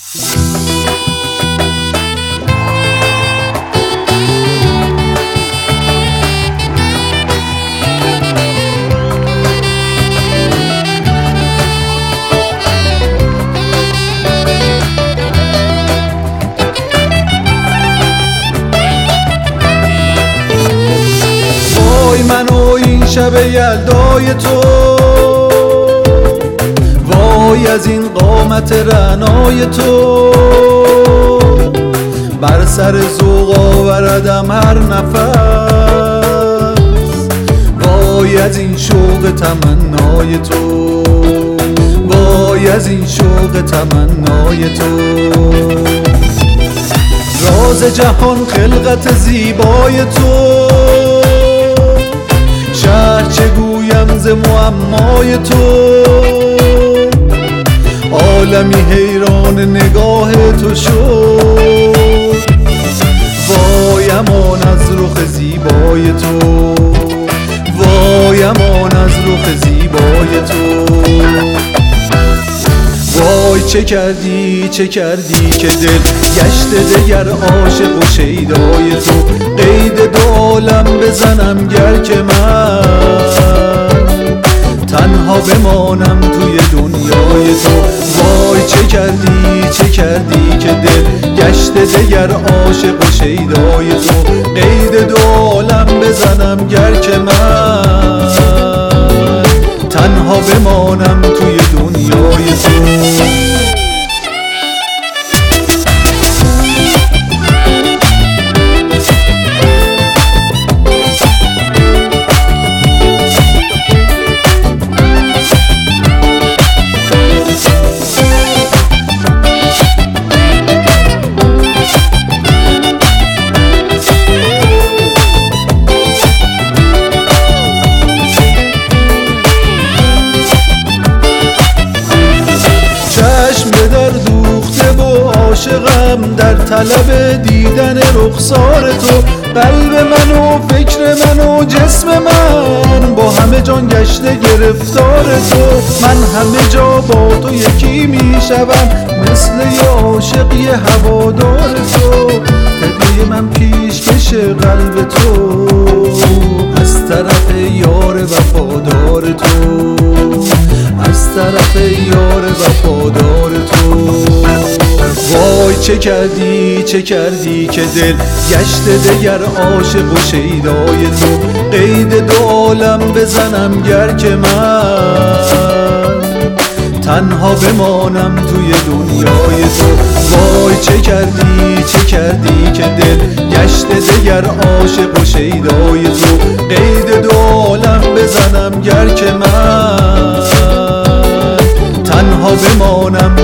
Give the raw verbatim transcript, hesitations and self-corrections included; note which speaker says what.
Speaker 1: من و این شب یلدای تو، وای از این قامت رعنای تو، بر سر ذوق آوردم هر نفس، وای از این شوق تمنای تو، وای از این شوق تمنای تو. راز جهان خلقت زیبای تو، شهر چه گویم ز معمای تو، عالمی حیران نگاه تو شد، وای امان از رخ زیبای تو، وای امان از رخ زیبای تو. وای چه کردی چه کردی که دل گشت دگر عاشق و شیدای تو، قید دو عالم بزنم گر که من تنها بمانم توی دنیای تو. وای چه کردی چه کردی که دل گشت دگر عاشق و شیدای تو، قید دو عالم بزنم گر که من تنها بمانم توی دنیای تو. عاشقم در طلب دیدن رخسار تو، قلب من و فکر من و جسم من با همه جان گشته گرفتار تو. من همه جا با تو یکی می شوم، مثل یه عاشق یه هوادار تو، هدیه من پیشکش قلب تو از طرف یار وفادار تو، از طرف یار وفادار تو. وای چه کردی چه کردی که دل گشت دگر عاشق و شیدای تو، قید دو عالم بزنم گر که من تنها بمانم توی دنیای تو. وای چه کردی چه کردی که دل گشت دگر عاشق و شیدای تو، قید دو عالم بزنم گر که من تنها بمانم